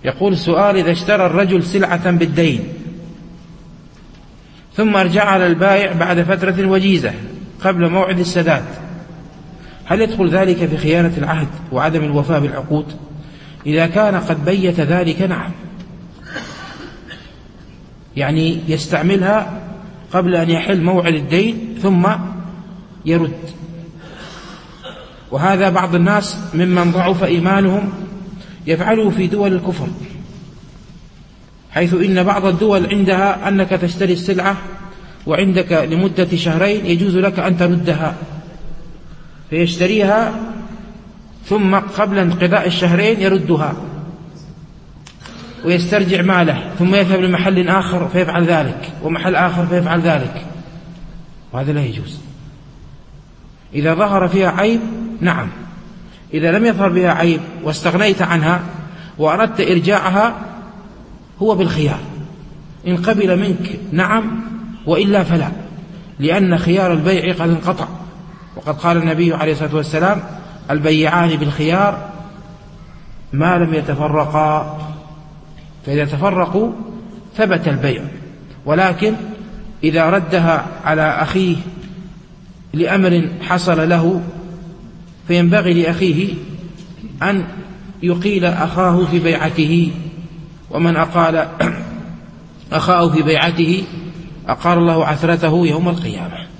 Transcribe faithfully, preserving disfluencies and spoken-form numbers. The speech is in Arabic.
يقول السؤال: إذا اشترى الرجل سلعة بالدين ثم ارجع على البائع بعد فترة وجيزة قبل موعد السداد، هل يدخل ذلك في خيانة العهد وعدم الوفاء بالعقود؟ إذا كان قد بيت ذلك نعم، يعني يستعملها قبل أن يحل موعد الدين ثم يرد. وهذا بعض الناس ممن ضعف إيمانهم يفعله في دول الكفر، حيث إن بعض الدول عندها أنك تشتري السلعة وعندك لمدة شهرين يجوز لك أن تردها، فيشتريها ثم قبل انقضاء الشهرين يردها ويسترجع ماله، ثم يذهب لمحل آخر فيفعل ذلك ومحل آخر فيفعل ذلك، وهذا لا يجوز. إذا ظهر فيها عيب نعم، إذا لم يظهر بها عيب واستغنيت عنها وأردت إرجاعها هو بالخيار، إن قبل منك نعم وإلا فلا، لأن خيار البيع قد انقطع، وقد قال النبي عليه الصلاة والسلام: البيعان بالخيار ما لم يتفرقا، فإذا تفرقوا ثبت البيع. ولكن إذا ردها على أخيه لأمر حصل له فينبغي لأخيه أن يقيل أخاه في بيعته، ومن أقال أخاه في بيعته أقال الله عثرته يوم القيامة.